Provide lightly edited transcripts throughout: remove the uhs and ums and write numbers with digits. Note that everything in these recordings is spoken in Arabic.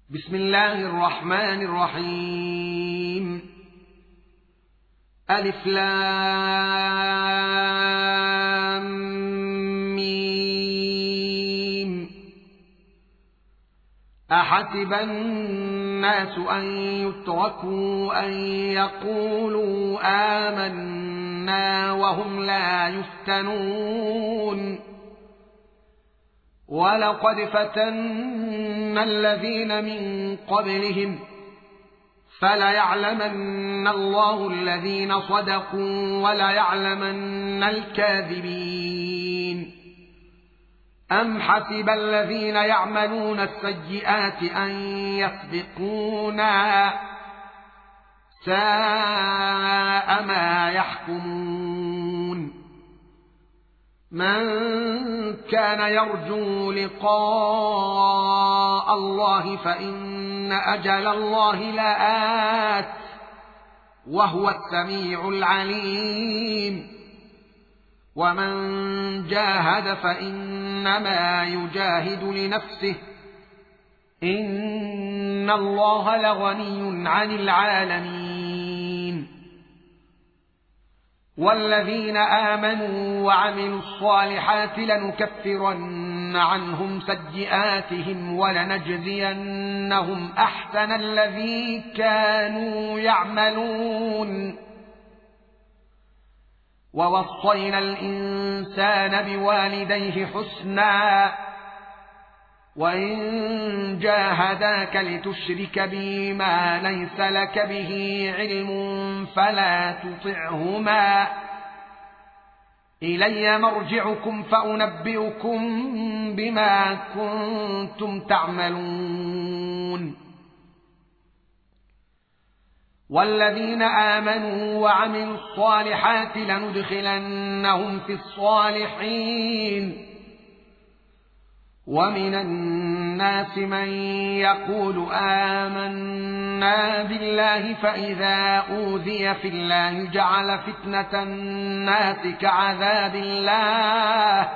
بسم الله الرحمن الرحيم. ألف لام ميم. أحسب الناس أن يتركوا أن يقولوا آمنا وهم لا يفتنون. ولقد فتنا الذين من قبلهم فليعلمن الله الذين صدقوا وليعلمن الكاذبين. أم حسب الذين يعملون السيئات أن يسبقونا ساء ما يحكمون. من كان يرجو لقاء الله فإن أجل الله لآت وهو السميع العليم. ومن جاهد فإنما يجاهد لنفسه إن الله لغني عن العالمين. والذين آمنوا وعملوا الصالحات لنكفرن عنهم سيئاتهم ولنجزينهم أحسن الذي كانوا يعملون. ووصينا الإنسان بوالديه حسنا وإن جاهداك لتشرك بي ما ليس لك به علم فلا تطعهما إلي مرجعكم فأنبئكم بما كنتم تعملون. والذين آمنوا وعملوا الصالحات لندخلنهم في الصالحين. ومن الناس من يقول آمنا بالله فإذا أوذي في الله جعل فتنة الناس كعذاب الله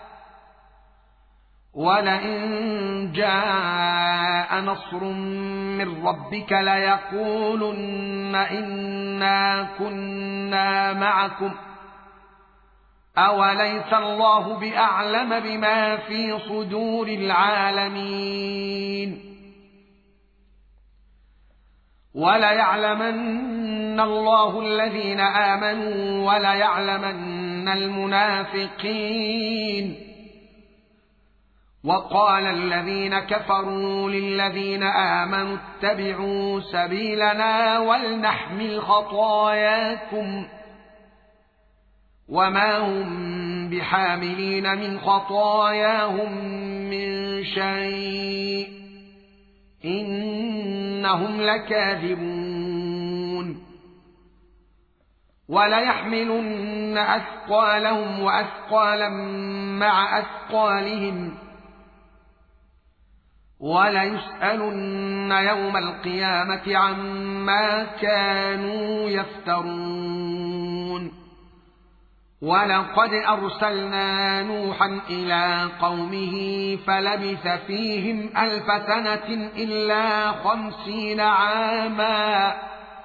ولئن جاء نصر من ربك ليقولن إنا كنا معكم أوليس الله بأعلم بما في صدور العالمين. وليعلمن الله الذين آمنوا وليعلمن المنافقين. وقال الذين كفروا للذين آمنوا اتبعوا سبيلنا ولنحمل خطاياكم وما هم بحاملين من خطاياهم من شيء إنهم لكاذبون. وليحملن أثقالهم وأثقالا مع أثقالهم وليسألن يوم القيامة عما كانوا يفترون. ولقد أرسلنا نوحا إلى قومه فلبث فيهم 1000 سنة إلا 50 عاما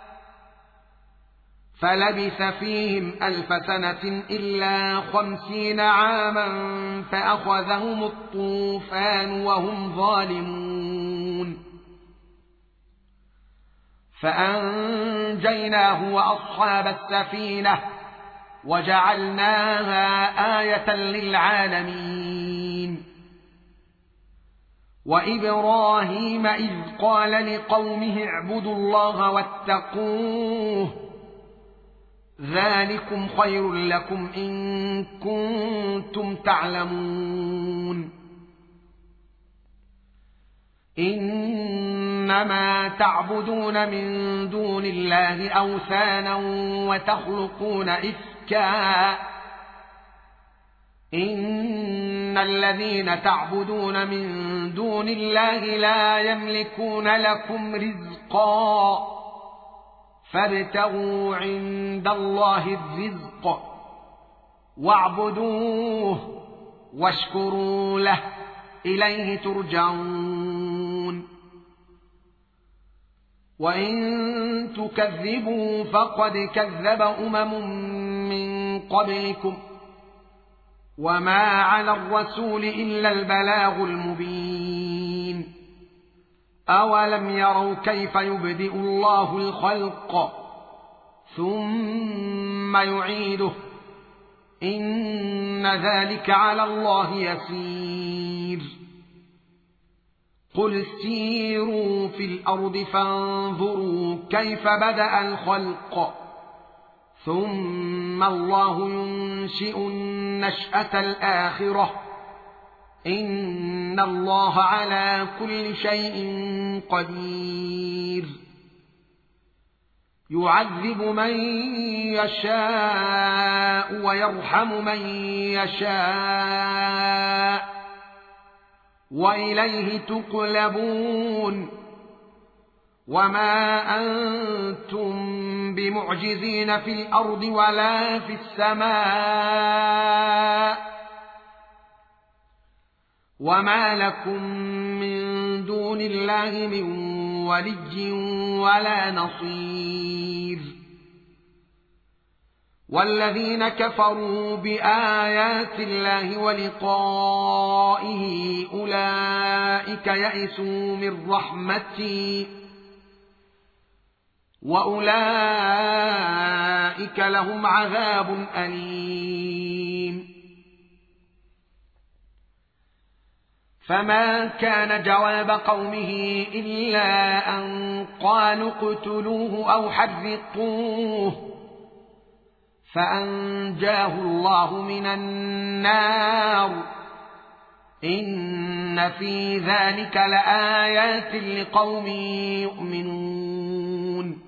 فأخذهم الطوفان وهم ظالمون. فأنجيناه وأصحاب السفينة وجعلناها آية للعالمين. وإبراهيم إذ قال لقومه اعبدوا الله واتقوه ذلكم خير لكم إن كنتم تعلمون. إنما تعبدون من دون الله أوثانا وتخلقون إفكا إن الذين تعبدون من دون الله لا يملكون لكم رزقا فابتغوا عند الله الرزق واعبدوه واشكروا له إليه ترجعون. وإن تكذبوا فقد كذب من قبلكم وما على الرسول إلا البلاغ المبين أولم يروا كيف يبدئ الله الخلق ثم يعيده إن ذلك على الله يسير قل سيروا في الأرض فانظروا كيف بدأ الخلق ثم الله ينشئ النشأة الآخرة إن الله على كل شيء قدير يعذب من يشاء ويرحم من يشاء وإليه تقلبون وما أنتم بمعجزين في الأرض ولا في السماء وما لكم من دون الله من ولي ولا نصير والذين كفروا بآيات الله ولقائه أولئك يئسوا من رحمتي وأولئك لهم عذاب أليم فما كان جواب قومه إلا أن قالوا اقتلوه أو حرقوه فأنجاه الله من النار إن في ذلك لآيات لقوم يؤمنون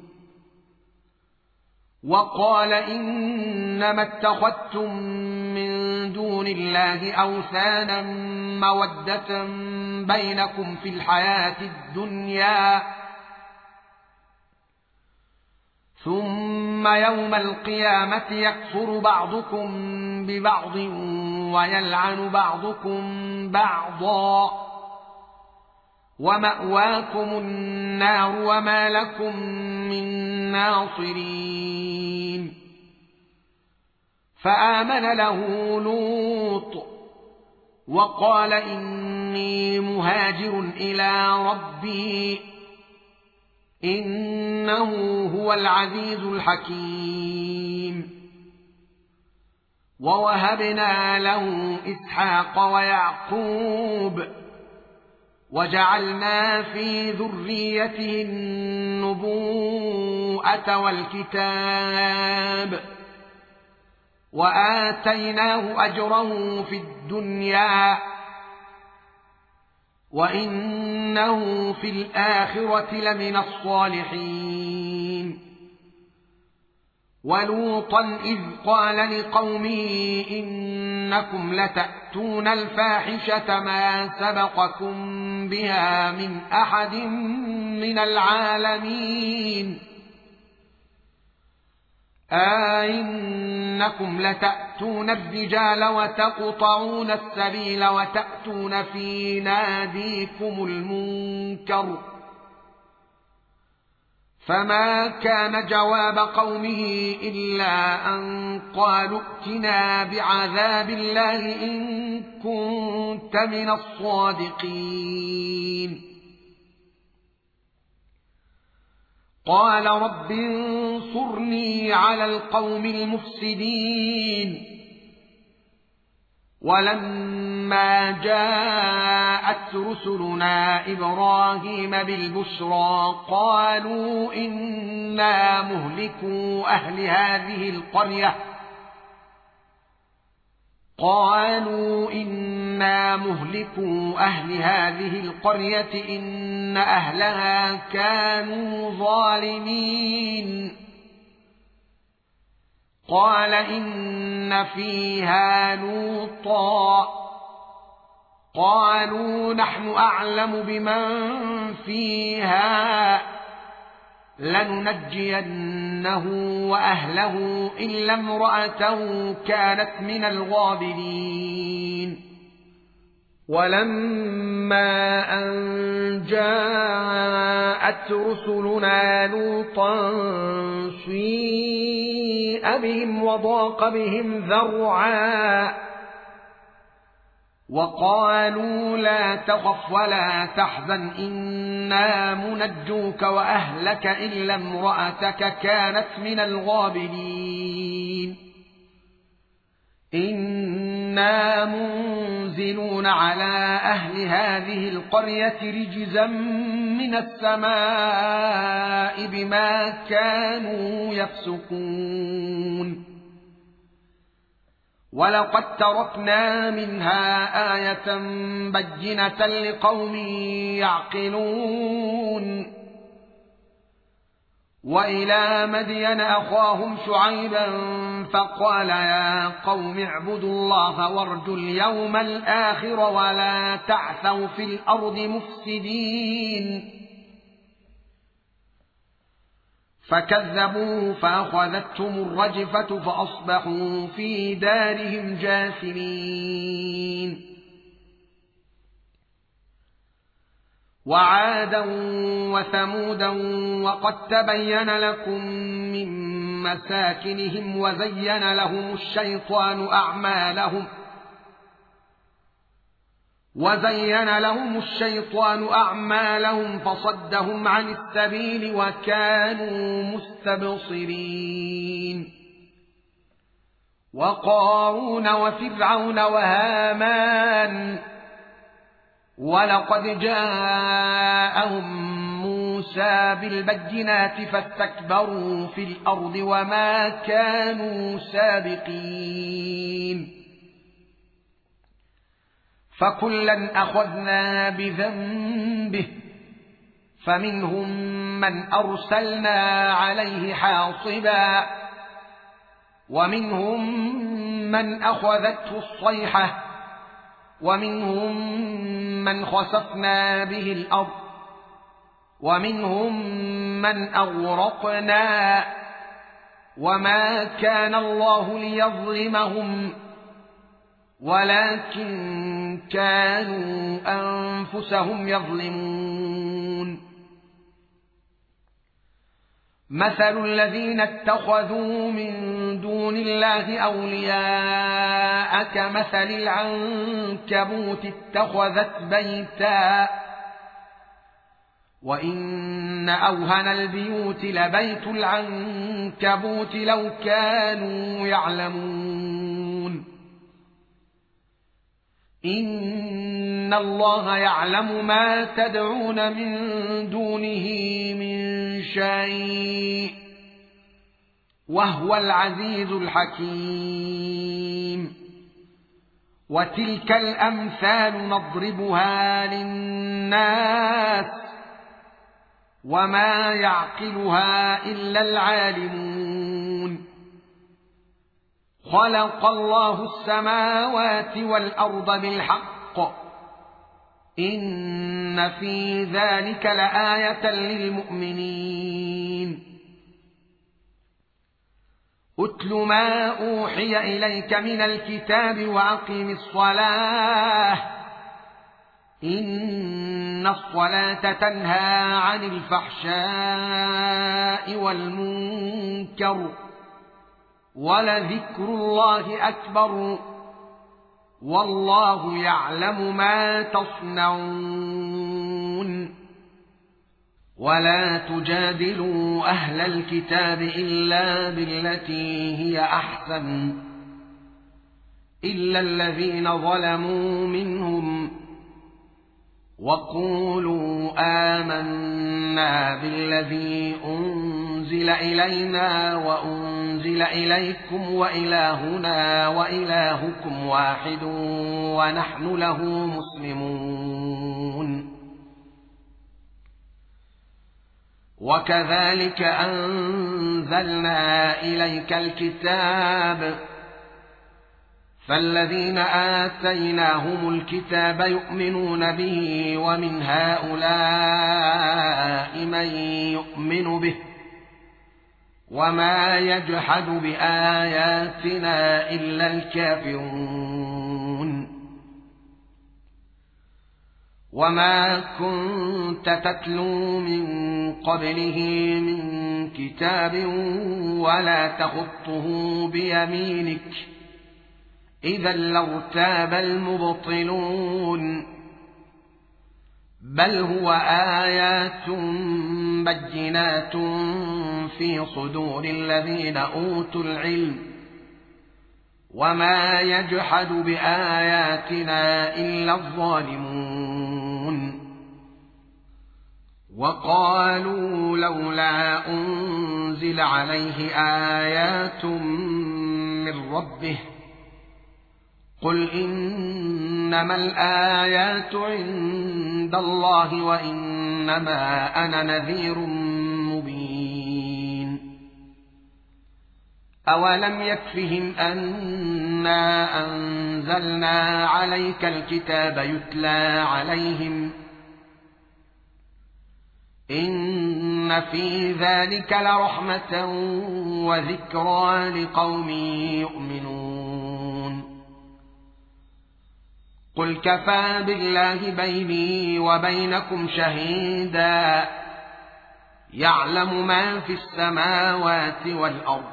وقال إنما اتخذتم من دون الله أوثانا مودة بينكم في الحياة الدنيا ثم يوم القيامة يكفر بعضكم ببعض ويلعن بعضكم بعضا ومأواكم النار وما لكم من ناصرين فآمن له لوط وقال إني مهاجر إلى ربي إنه هو العزيز الحكيم ووهبنا له إسحاق ويعقوب وجعلنا في ذريته النبوءة والكتاب وآتيناه أجره في الدنيا وإنه في الآخرة لمن الصالحين ولوطا إذ قال لقومه إنكم لتأتون الفاحشة ما سبقكم بها من أحد من العالمين أئنكم لتأتون الرجال وتقطعون السبيل وتأتون في ناديكم المنكر فما كان جواب قومه إلا أن قالوا ائتنا بعذاب الله إن كنت من الصادقين قال رب انصرني على القوم المفسدين ولما جاءت رسلنا إبراهيم بالبشرى قالوا إنا مهلكو أهل هذه القرية إن أهلها كانوا ظالمين قال إن فيها لوطا قالوا نحن أعلم بمن فيها لننجينه وأهله إلا امرأته كانت من الغابرين ولما أن جاءت جاءت رسلنا لوطا سيء بهم وضاق بهم ذرعا وقالوا لا تخف ولا تحزن إنا منجوك وأهلك إلا امرأتك كانت من الغابرين إنا منزلون على أهل هذه القرية رجزا من السماء بما كانوا يفسقون ولقد تركنا منها آية بينة لقوم يعقلون وإلى مدين أخاهم شعيبا فقال يا قوم اعبدوا الله وارجوا اليوم الآخر ولا تعثوا في الأرض مفسدين فكذبوا فأخذتهم الرجفة فأصبحوا في دارهم جاثمين وعادا وثمودا وقد تبين لكم من مساكنهم وزين لهم الشيطان أعمالهم فصدهم عن السبيل وكانوا مستبصرين وقارون وفرعون وهامان ولقد جاءهم موسى بالبينات فاستكبروا في الأرض وما كانوا سابقين فكلا أخذنا بذنبه فمنهم من أرسلنا عليه حاصبا ومنهم من أخذته الصيحة ومنهم من خسفنا به الأرض ومنهم من أغرقنا وما كان الله ليظلمهم ولكن كانوا أنفسهم يظلمون مثل الذين اتخذوا من دون الله أولياء كمثل العنكبوت اتخذت بيتا وإن أوهن البيوت لبيت العنكبوت لو كانوا يعلمون إن الله يعلم ما تدعون من دونه من شيء وهو العزيز الحكيم وتلك الأمثال نضربها للناس وما يعقلها إلا العالمون خلق الله السماوات والأرض بالحق إن في ذلك لآية للمؤمنين أتل ما أوحي إليك من الكتاب وأقم الصلاة إن الصلاة تنهى عن الفحشاء والمنكر ولذكر الله أكبر والله يعلم ما تصنعون ولا تجادلوا أهل الكتاب إلا بالتي هي أحسن إلا الذين ظلموا منهم وقولوا آمنا بالذي أنزل إلينا وأنزل إليكم وإلهنا وإلهكم واحد ونحن له مسلمون وكذلك أنزلنا إليك الكتاب فالذين آتيناهم الكتاب يؤمنون به ومن هؤلاء من يؤمن به وما يجحد بآياتنا إلا الكافرون وما كنت تتلو من قبله من كتاب ولا تخطه بيمينك إذا لارتاب المبطلون بل هو آيات بينات في صدور الذين أوتوا العلم وما يجحد بآياتنا إلا الظالمون وقالوا لولا أنزل عليه آيات من ربه قل إنما الآيات عند الله وإنما أنا نذير مبين أولم يكفهم أنا أنزلنا عليك الكتاب يتلى عليهم إن في ذلك لرحمة وذكرى لقوم يؤمنون قل كفى بالله بيني وبينكم شهيدا يعلم ما في السماوات والأرض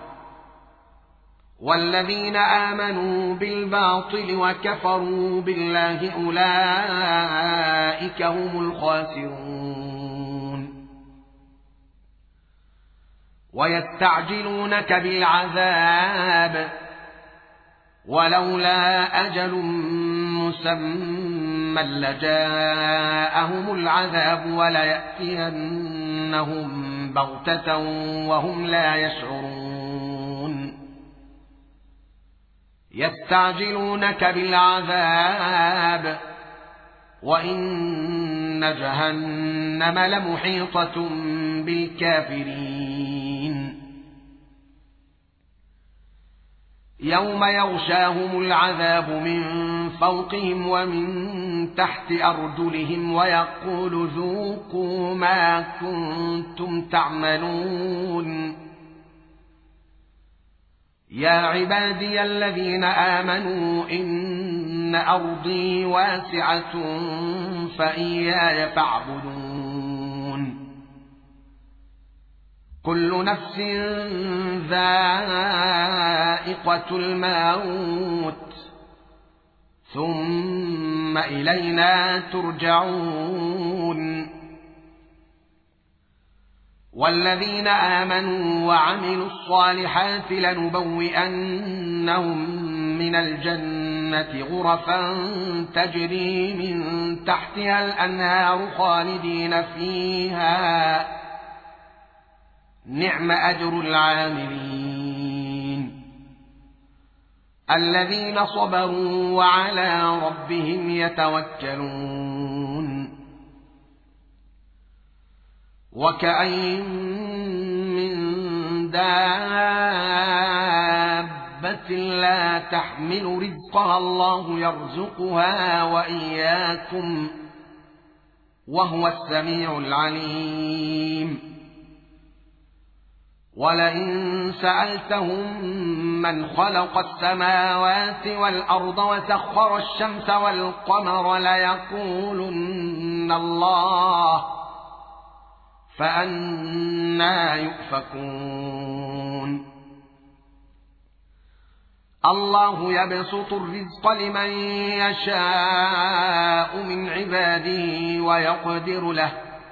والذين آمنوا بالباطل وكفروا بالله أولئك هم الخاسرون ويستعجلونك بالعذاب ولولا أجل مسمى لجاءهم العذاب وليأتينهم بغتة وهم لا يشعرون يستعجلونك بالعذاب وإن جهنم لمحيطة بالكافرين يوم يغشاهم العذاب من فوقهم ومن تحت أرجلهم ويقول ذوقوا ما كنتم تعملون يا عبادي الذين آمنوا إن أرضي واسعة فإياي فاعبدون كل نفس ذائقة الموت ثم إلينا ترجعون والذين آمنوا وعملوا الصالحات لنبوئنهم من الجنة غرفا تجري من تحتها الأنهار خالدين فيها نعم أجر العاملين الذين صبروا وعلى ربهم يتوكلون وكأين من دابة لا تحمل رزقها الله يرزقها وإياكم وهو السميع العليم ولئن سألتهم من خلق السماوات والأرض وسخر الشمس والقمر ليقولن الله فأنى يؤفكون الله يبسط الرزق لمن يشاء من عباده ويقدر له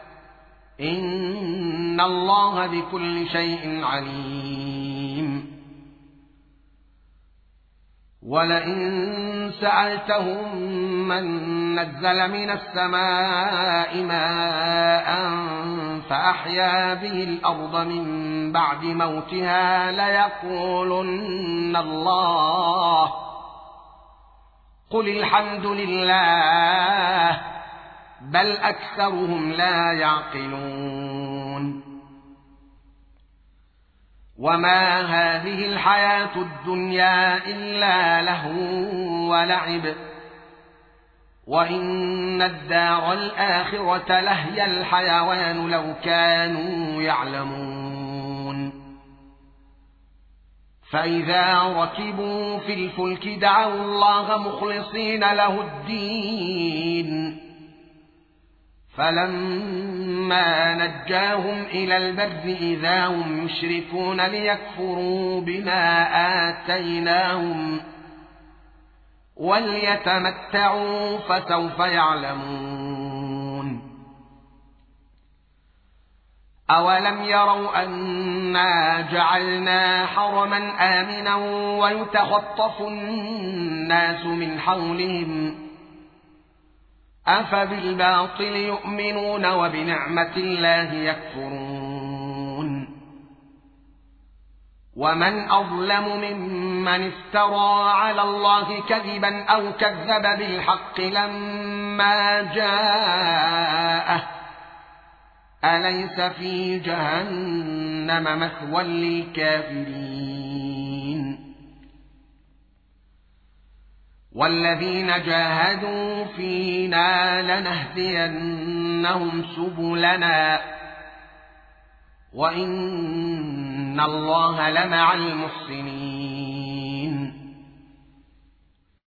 إن الله بكل شيء عليم ولئن سألتهم من نزل من السماء ماء فأحيا به الأرض من بعد موتها ليقولن الله قل الحمد لله بل أكثرهم لا يعقلون وما هذه الحياة الدنيا إلا لهو ولعب وإن الدار الآخرة لهي الحيوان لو كانوا يعلمون فإذا ركبوا في الفلك دعوا الله مخلصين له الدين فلما نجاهم إلى البر إذا هم يشركون ليكفروا بما آتيناهم وليتمتعوا فسوف يعلمون أولم يروا أنا جعلنا حرما آمنا ويتخطف الناس من حولهم أفبالباطل يؤمنون وبنعمة الله يكفرون ومن أظلم ممن افترى على الله كذبا أو كذب بالحق لما جاءه أليس في جهنم مثوى للكافرين والذين جاهدوا فينا لنهدينهم سبلنا وإن الله لمع المحسنين